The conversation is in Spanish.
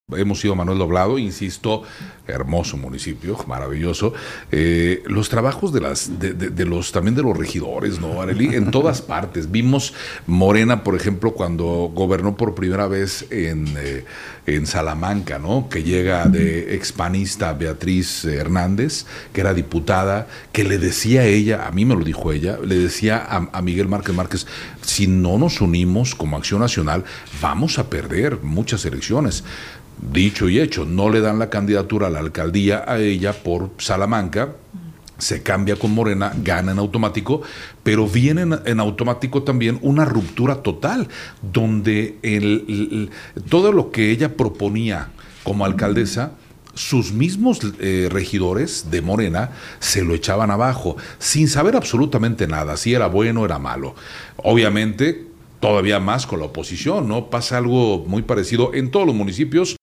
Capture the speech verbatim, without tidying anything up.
Hemos ido a Manuel Doblado, insisto, hermoso municipio, maravilloso. Eh, los trabajos de las, de, de, de los, también de los regidores, ¿no, Arely? En todas partes. Vimos Morena, por ejemplo, cuando gobernó por primera vez en, eh, en Salamanca, ¿no? Que llega de expanista Beatriz Hernández, que era diputada, que le decía a ella, a mí me lo dijo ella, le decía a, a Miguel Márquez Márquez, si no nos unimos como Acción Nacional, vamos a perder muchas elecciones. Dicho y hecho, no le dan la candidatura a la alcaldía a ella por Salamanca, se cambia con Morena, gana en automático, pero viene en, en automático también una ruptura total, donde el, el, todo lo que ella proponía como alcaldesa, sus mismos eh, regidores de Morena se lo echaban abajo, sin saber absolutamente nada, si era bueno o era malo. Obviamente, todavía más con la oposición, ¿no? Pasa algo muy parecido en todos los municipios.